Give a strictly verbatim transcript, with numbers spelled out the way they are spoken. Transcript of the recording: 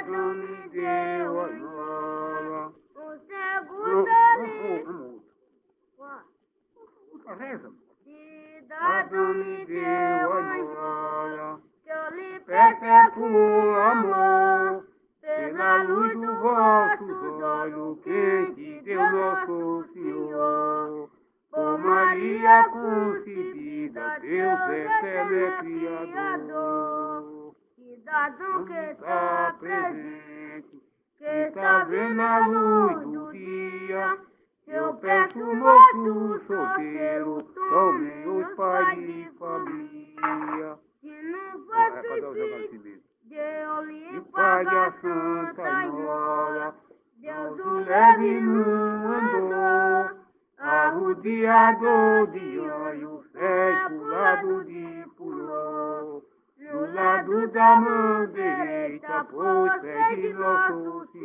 Cidade me deu a glória. O segundo Cidade me deu a glória. que eu lhe Peça por amor, pela luz dos vossos olhos, quem te deu nosso Senhor. Por Maria concebida, Deus eterno é Criador. cidadão que Está está presente, presente, que que está está vendo a luz do dia. Eu peço, moço solteiro, tome os pais de família. se não É, fosse cadê o filho, civil? Deus lhe E paga pague a a Santa Enrola, Deus Deus o o leve leve no no andor, andor, arrodeado de anjos, é pro lado de pulou, no lado da mão direita, pois é de nosso Senhor.